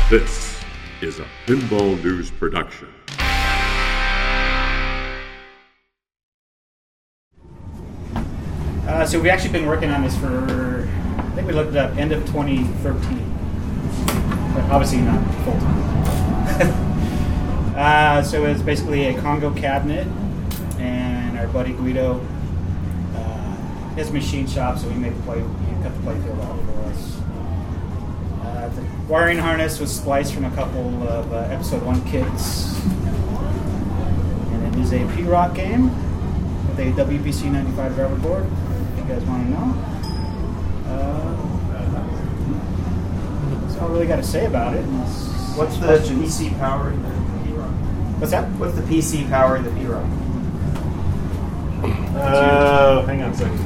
This is a Pinball News production. So we've actually been working on this for, I think we looked it up, end of 2013. But obviously not full time. So it's basically a Congo cabinet, and our buddy Guido has a machine shop, so he made the cut the playfield out for us. The wiring harness was spliced from a couple of episode 1 kits. And it is a P-Rock game with a WBC 95 driver board. You guys want to know? That's all I really got to say about it. What's the PC power in the P-Rock? What's that? What's the PC power in the P-Rock? Hang on a second.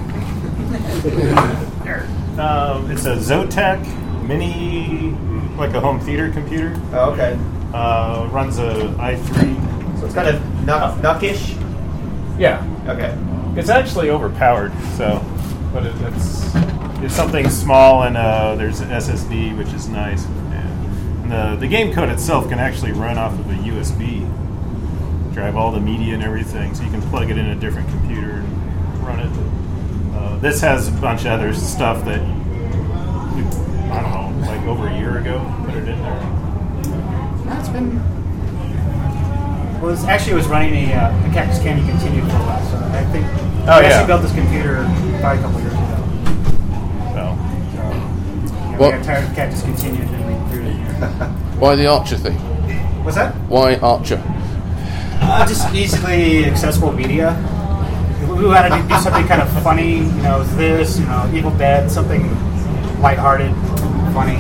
It's a Zotac Mini, like a home theater computer. Oh, okay. Runs a i3. So it's kind of knuckish? Yeah. Okay. It's actually overpowered, but it's something small, and there's an SSD, which is nice. And the game code itself can actually run off of a USB, drive all the media and everything, so you can plug it in a different computer and run it. This has a bunch of other stuff that, I don't know, like over a year ago, put it in there. That's been... Well, it was running a Cactus Candy Continued for a while, so I think we actually built this computer probably a couple years ago. We got tired of Cactus Continued and we threw it in here. Why the Archer thing? What's that? Why Archer? Just easily accessible media. We wanted to do something kind of funny, Evil Dead, something lighthearted, funny.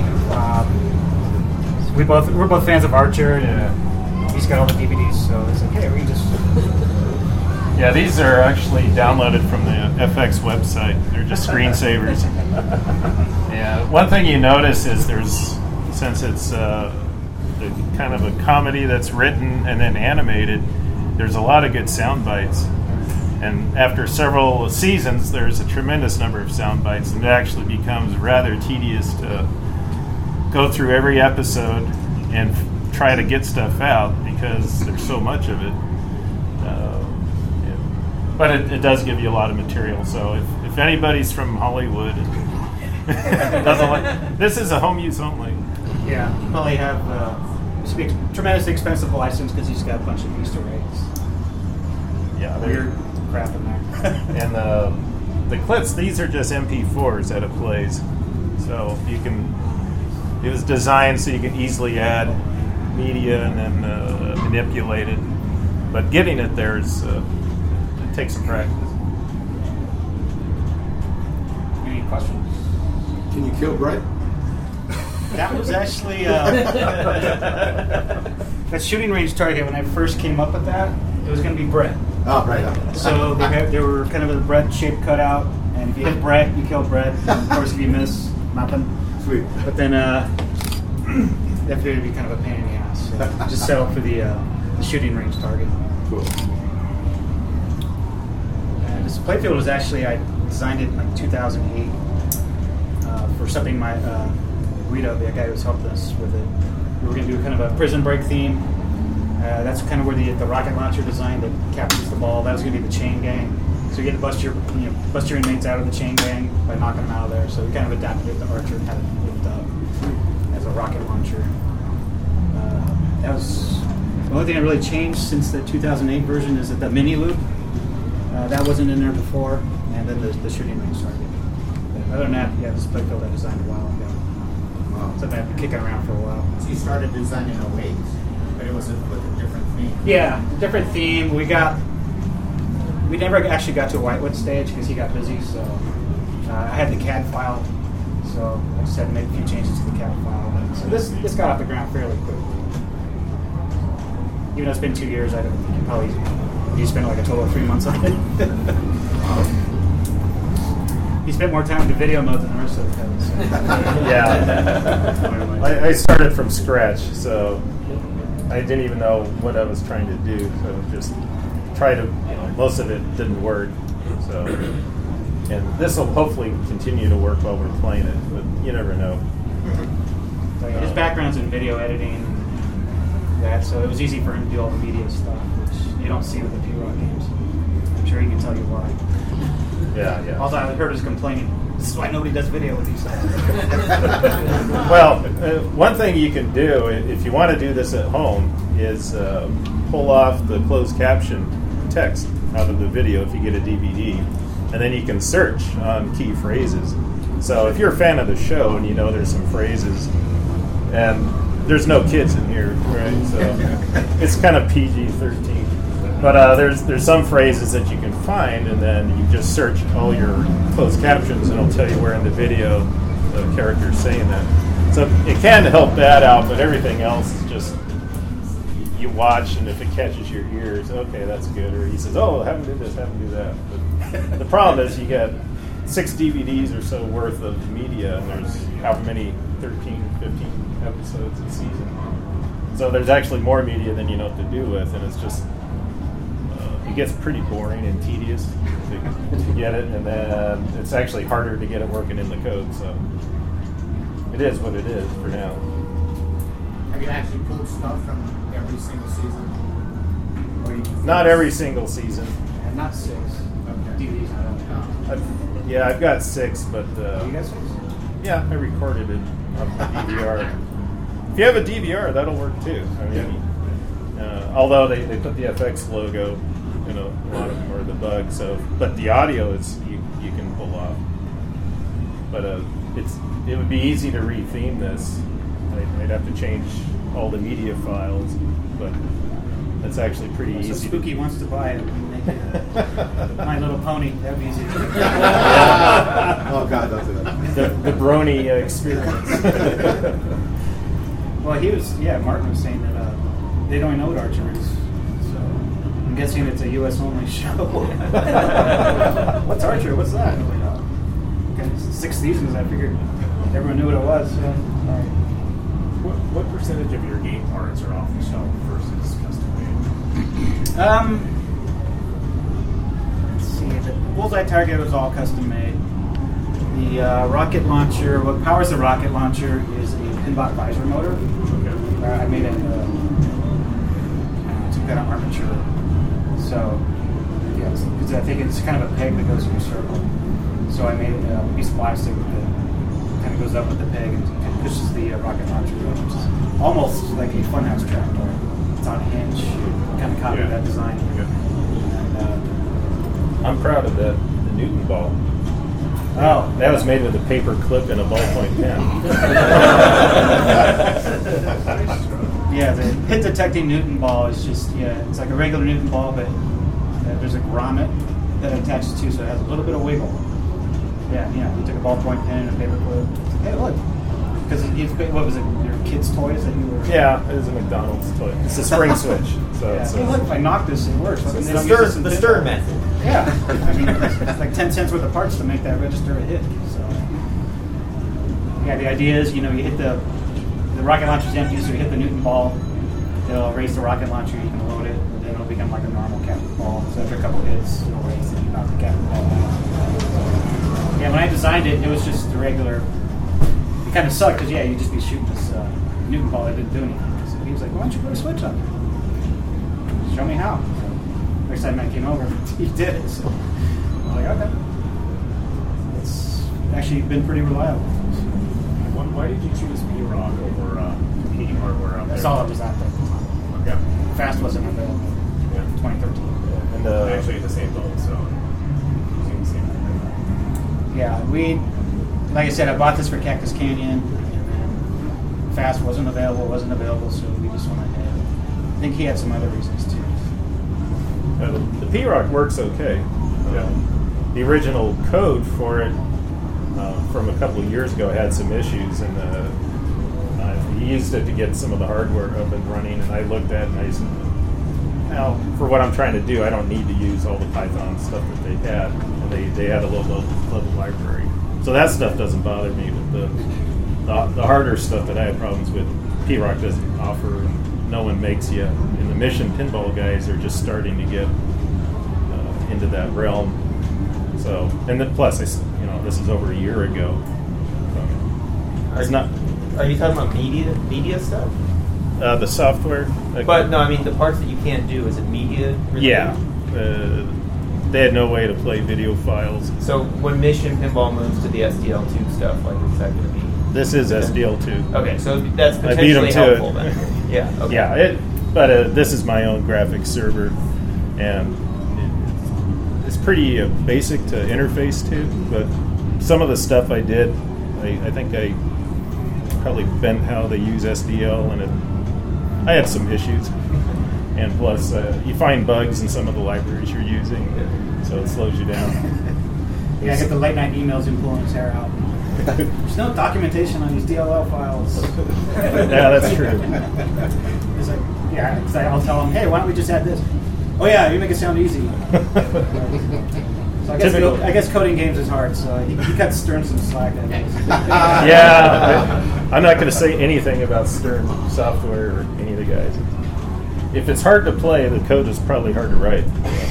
We're both fans of Archer, and he's got all the DVDs, so it's like, hey, we can just... Yeah, these are actually downloaded from the FX website. They're just screensavers. Yeah, one thing you notice is since it's kind of a comedy that's written and then animated, there's a lot of good sound bites. And after several seasons, there's a tremendous number of sound bites, and it actually becomes rather tedious to go through every episode and try to get stuff out because there's so much of it. But it does give you a lot of material. So if anybody's from Hollywood and doesn't like, this is a home use only. Yeah, you probably have this would be a tremendously expensive license because he's got a bunch of Easter eggs. Yeah, weird crap in there. And the clips, these are just MP4s that it plays. So it was designed so you can easily add media and then manipulate it. But getting it there it takes some practice. Any questions? Can you kill Brett? That was actually that shooting range target. When I first came up with that, it was going to be Brett. Oh, right. So they were kind of a Brett shaped cutout, and if you hit Brett, you kill Brett. And of course, if you miss, nothing. Sweet. But then that figured to be kind of a pain in the ass. So just settle for the shooting range target. Cool. This playfield was actually, I designed it in like 2008 for something my Guido, the guy who's helped us with it. We were going to do kind of a prison break theme. That's kind of where the rocket launcher design that captures the ball. That was going to be the chain gang. So you get to bust your inmates out of the chain gang by knocking them out of there. So we kind of adapted it to Archer and had it lift up as a rocket launcher. That was the only thing that really changed since the 2008 version is that the mini loop. That wasn't in there before, and then the shooting range started. But other than that, this playfield I designed a while ago. Wow. Something I've been kicking around for a while. So you started designing a weight, but it was with a different theme. Yeah, different theme. We never actually got to a Whitewood stage because he got busy, so I had the CAD file, so I just had to make a few changes to the CAD file. So this got off the ground fairly quickly. Even though it's been 2 years, I don't think you spent like a total of 3 months on it. He spent more time in the video mode than the rest of the code. So. Yeah. I started from scratch, so I didn't even know what I was trying to do. So just try to, most of it didn't work. So, And this will hopefully continue to work while we're playing it, but you never know. So his backgrounds in video editing and that, so it was easy for him to do all the media stuff, which you don't see with the P-Rock games. I'm sure he can tell you why. Yeah. All I heard is complaining. This is why nobody does video with these things. Well, one thing you can do if you want to do this at home is pull off the closed caption text out of the video if you get a DVD, and then you can search on key phrases. So if you're a fan of the show and you know there's some phrases, and there's no kids in here, right? So it's kind of PG-13. But there's some phrases that you can find, and then you just search all your closed captions, and it'll tell you where in the video the character's saying that. So it can help that out, but everything else is just you watch, and if it catches your ears, okay, that's good. Or he says, oh, have him do this, have him do that. But the problem is you get 6 DVDs or so worth of media, and there's however many, 13, 15 episodes a season. So there's actually more media than you know what to do with, and it's just... it gets pretty boring and tedious to get it, and then it's actually harder to get it working in the code, so it is what it is for now. Have you actually pulled stuff from every single season? Or you just- Not every single season. And not 6. Okay. DVDs, I don't know. I've got 6, but You got 6? yeah, I recorded it on the DVR. If you have a DVR, that'll work too. I mean, although they put the FX logo in a lot of them, or the bug. So, but the audio is you can pull off. But it would be easy to retheme this. I'd have to change all the media files, but that's actually pretty So easy. Spooky wants to buy it and make it My Little Pony. That'd be easy. Oh, God, don't do that. The Brony experience. Well, Martin was saying that they don't know what Archer is. So I'm guessing it's a U.S. only show. What's Archer? What's that? I'm like, oh, okay, 6 seasons. I figured everyone knew what it was. So, all right. What percentage of your game parts are off the shelf versus custom made? Let's see. The Bullseye target was all custom made. The rocket launcher, what powers the rocket launcher is a Pinbot visor motor. Okay. I made it. Took that armature. So, yeah, because I think it's kind of a peg that goes through a circle. So I made a piece of plastic that kind of goes up with the peg and pushes the rocket launcher up, which is almost like a funhouse trapdoor. It's on a hinge. Kind of copied that design. And, I'm proud of the Newton ball. oh, That was made with a paper clip and a ballpoint pen. yeah, the hit detecting Newton ball is just, it's like a regular Newton ball, but there's a grommet that it attaches to, so it has a little bit of wiggle. Yeah, you took a ballpoint pen and a paper clip. Hey, look. Because what was it, your kids' toys that you were... Yeah, it is a McDonald's toy. It's a spring switch. So Yeah. it's Hey, look, if I knock this, it works. It's They the don't use this in Stern pinball. method. Yeah, I mean, it's like 10 cents worth of parts to make that register a hit. So, yeah, the idea is, you hit the rocket launcher's empty, so you hit the Newton ball, it'll erase the rocket launcher, you can load it, and then it'll become like a normal captain ball. So after a couple hits, it'll erase and you knock the captain ball out. Yeah, when I designed it, it was just the regular. It kind of sucked because you just be shooting this Newton ball that didn't do anything. So he was like, "Why don't you put a switch on it? Show me how." So next time I came over, he did it. So I was like, "Okay." It's actually been pretty reliable. Why did you choose P-Rock over competing hardware out there? That's all that was out there. Okay. Fast wasn't available. Yeah. 2013. And Actually, in the same boat, so using the same thing. Yeah, like I said, I bought this for Cactus Canyon, and then Fast wasn't available, so we just went ahead. I think he had some other reasons too. the P-Rock works okay. The original code for it from a couple of years ago had some issues, and he used it to get some of the hardware up and running, and I looked at it and I said, well, for what I'm trying to do, I don't need to use all the Python stuff that they had. And they had a low level library. So that stuff doesn't bother me, but the harder stuff that I had problems with, P-Rock doesn't offer, and no one makes yet. And the Mission pinball guys are just starting to get into that realm. So, and then plus, this is over a year ago. There's not. Are you talking about media stuff? The software. But no, I mean the parts that you can't do. Is it media? related? Yeah. They had no way to play video files. So when Mission Pinball moves to the SDL2 stuff, like what's that going to be? This is SDL2. Okay, so that's I beat 'em potentially to helpful it. then. Yeah. Okay. Yeah, but this is my own graphics server, and it's pretty basic to interface to. But some of the stuff I did, I think I probably bent how they use SDL, and I had some issues. And plus, you find bugs in some of the libraries you're using, so it slows you down. Yeah, I get the late night emails and pulling his hair out. There's no documentation on these DLL files. Yeah, that's true. It's like, yeah, it's like I'll tell them, hey, why don't we just add this? Oh yeah, you make it sound easy. So I guess coding games is hard. So he cuts Stern some slack. I guess. Yeah, I'm not going to say anything about Stern software or any of the guys. If it's hard to play, the code is probably hard to write.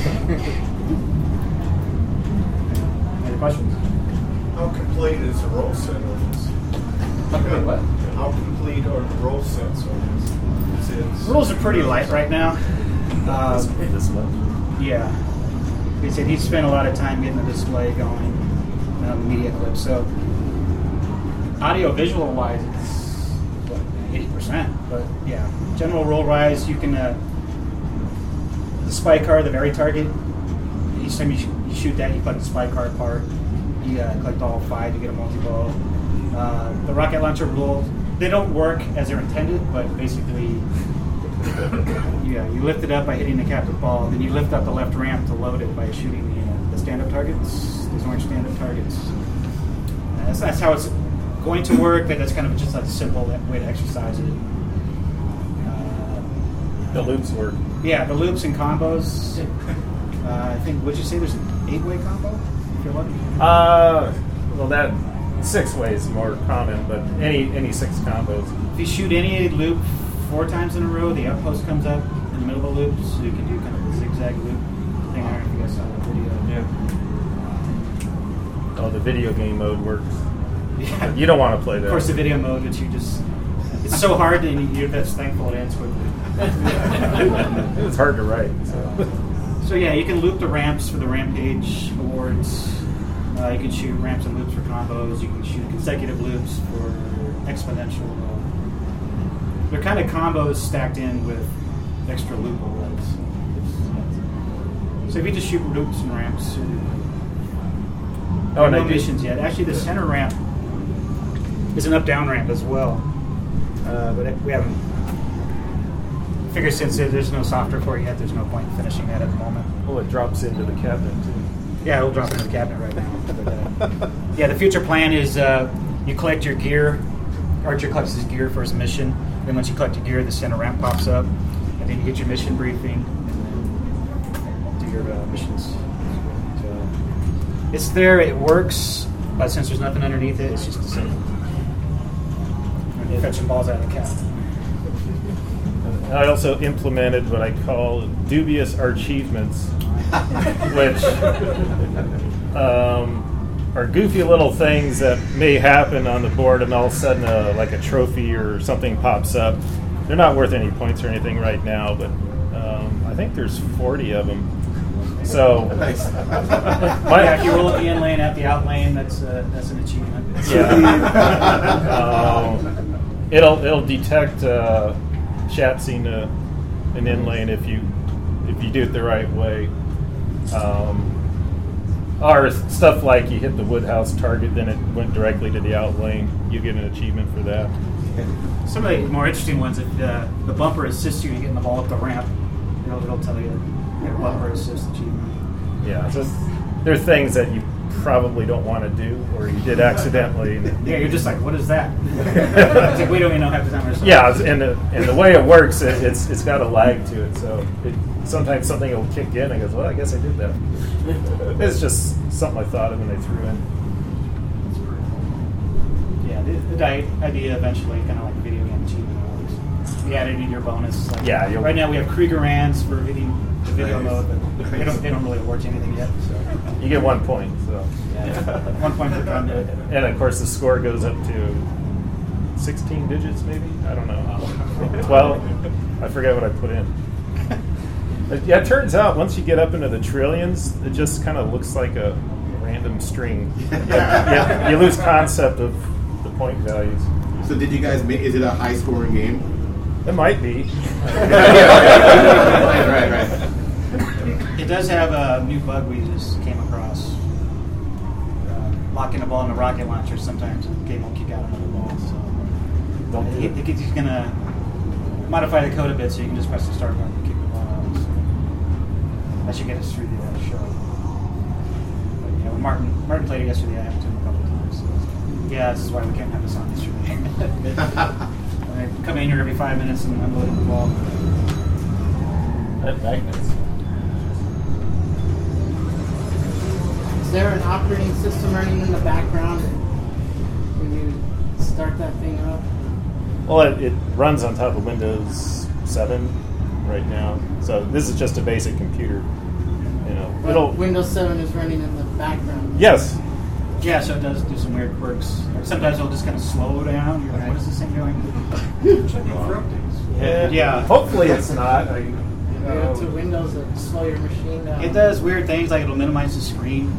Any questions? How complete is the roll set on this? What? How complete are the roll sets on this? Rules are pretty light right now. This much. Yeah. He said he spent a lot of time getting the display going, the media clips. So audio visual wise, it's what, 80%. But yeah, general roll rise, you can the spike card, the very target. Each time you shoot that, you collect the spike card part. You collect all 5, you get a multi-ball. The rocket launcher rules, they don't work as they're intended, but basically, yeah, you lift it up by hitting the captive ball, then you lift up the left ramp to load it by shooting the stand-up targets, these orange stand-up targets. That's how it's going to work, but that's kind of just a simple way to exercise it. The loops work. Yeah, the loops and combos. I think, would you say there's an 8-way combo, if you're lucky? Well, that 6-way is more common, but any 6 combos. If you shoot any loop 4 times in a row, the outpost comes up in the middle of the loop, so you can do kind of a zigzag loop thing. I don't know if you guys saw that video. Yeah. Oh, the video game mode works. Yeah. You don't want to play that. Of course, the video mode, which it's so hard, and you're just thankful it ends quickly. It's hard to write. So yeah, you can loop the ramps for the Rampage awards. You can shoot ramps and loops for combos. You can shoot consecutive loops for exponential. They're kind of combos stacked in with extra loop awards. So if you just shoot loops and ramps, no missions yet. Actually, the center ramp is an up-down ramp as well, but we haven't figured since there's no software for it yet. There's no point in finishing that at the moment. Well, it drops into the cabinet too. Yeah, it'll drop into the cabinet right now. But, yeah, the future plan is you collect your gear. Archer collects his gear for his mission. Then once you collect your gear, the center ramp pops up, and then you get your mission briefing, and then do your missions. So it's there, it works, but since there's nothing underneath it, it's just the same. You're fetching balls out of the cabinet. I also implemented what I call dubious achievements, which are goofy little things that may happen on the board, and all of a sudden like a trophy or something pops up. They're not worth any points or anything right now, but I think there's 40 of them. So Yeah, if you roll at the in lane, at the out lane, that's an achievement. Yeah. It'll detect chatsing an in lane if you do it the right way. Or stuff like you hit the woodhouse target, then it went directly to the out lane. You get an achievement for that. Some of the more interesting ones, if the bumper assists you in getting the ball up the ramp, it'll tell you your bumper assist achievement. Yeah, so there are things that you probably don't want to do, or you did accidentally. Yeah, you're just like, what is that? It's like we don't even know half the time ourselves. Yeah, and the way it works, it's got a lag to it, so sometimes something will kick in and goes, well, I guess I did that. It's just something I thought of and I threw in. Yeah, the idea eventually, kind of like video game achievement awards. You add it in your bonus. Like, Yeah, right now we have Krieger Rands for the video mode, but they don't really award you anything yet. So You get 1 point, so. yeah, 1 point per conduit. And of course the score goes up to 16 digits maybe? I don't know. 12? I forget what I put in. Yeah, it turns out once you get up into the trillions, it just kind of looks like a random string. You lose concept of the point values. So did you guys make? Is it a high scoring game? It might be. Right. It does have a new bug we just came across. Locking a ball in a rocket launcher, sometimes the game will kick out another ball. So Don't do it. he's going to modify the code a bit so you can just press the start button and kick the ball out. So that should get us through the show. But, you know, when Martin played it yesterday. I have to him a couple of times. So, yeah, this is why we can't have this on yesterday. I come in here every 5 minutes and unloading the ball. That magnets. Is there an operating system running in the background when you start that thing up? Well, it runs on top of Windows 7 right now. So this is just a basic computer. You know, Well, Windows 7 is running in the background. Yes. Yeah, so it does do some weird quirks. Sometimes it'll just kind of slow down. You're like, what is this thing doing? Yeah. Hopefully it's not. Go to Windows and slow your machine down. It does weird things like it'll minimize the screen.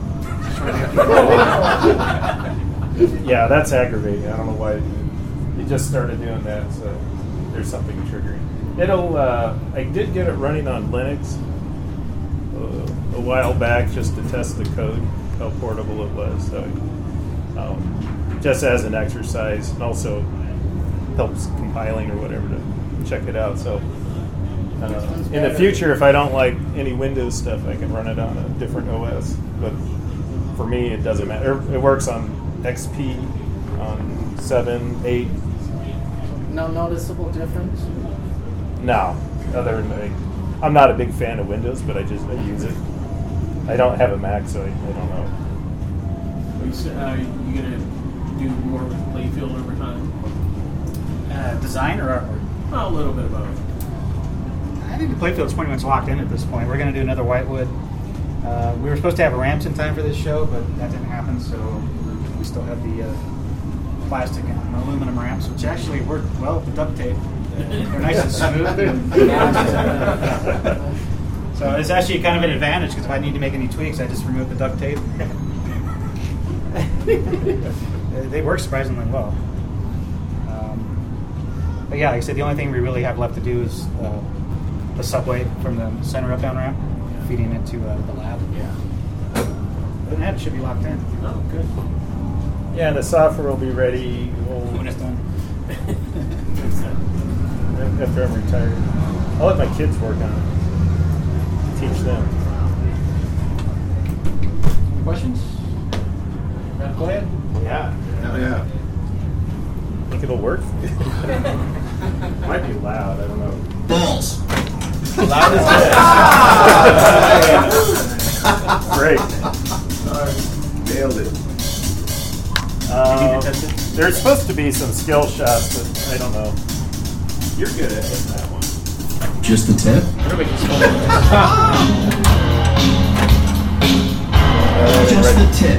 Yeah, that's aggravating. I don't know why it just started doing that. So there's something triggering. It'll. I did get it running on Linux a while back just to test the code, how portable it was. So just as an exercise, and also helps compiling or whatever to check it out. So in the future, if I don't like any Windows stuff, I can run it on a different OS. But for me, it doesn't matter. It works on XP, on 7, 8. No noticeable difference? No, other than I'm not a big fan of Windows, but I use it. I don't have a Mac, so I don't know. You gonna do more with playfield over time? Design or artwork? Well, a little bit of both. I think the playfield's pretty much locked in at this point. We're going to do another Whitewood. We were supposed to have ramps in time for this show, but that didn't happen, so we still have the plastic and aluminum ramps, which actually work well with the duct tape. They're nice and smooth. So it's actually kind of an advantage, because if I need to make any tweaks, I just remove the duct tape. They work surprisingly well. But yeah, like I said, the only thing we really have left to do is the subway from the center up-down ramp, feeding it to the lab. Yeah. Other than that, it should be locked in. Oh, good. Yeah, and the software will be ready When it's done. after I'm retired. I'll let my kids work on it. Teach them. Questions? Go ahead. Yeah. Hell yeah. Think it'll work? Might be loud. I don't know. Balls. Loud as Great. Nailed it. There's supposed to be some skill shots, but I don't know. You're good at hitting that one. Just the tip? Just the tip.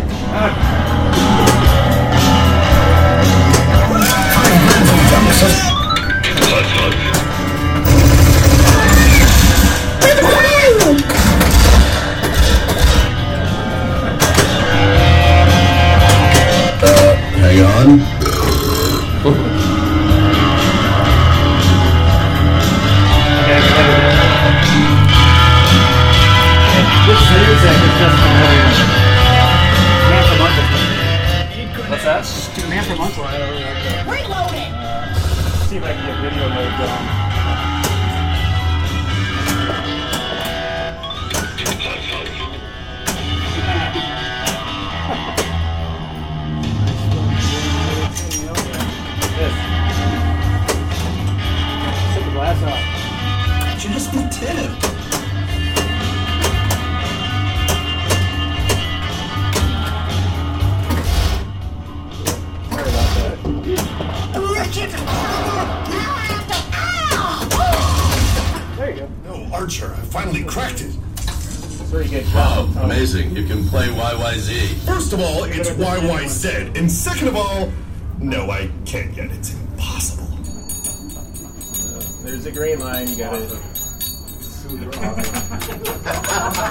Hang on. What's that? To the man for months. See if I can get video mode going. Take the glass off. Just the tip. Sorry about that. There you go. No, Archer, I finally cracked it. That's where you get Wow, caught. amazing. You can play YYZ. First of all, it's YYZ. And second of all, no, I can't yet. It's impossible. There's a green line. You got it. Super awesome.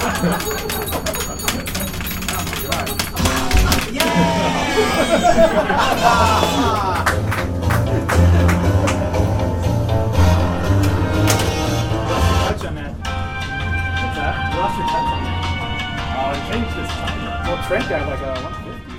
Touch on that. What's that? You lost your touch on that. Oh, I changed this time. Well, Trent got like a 150.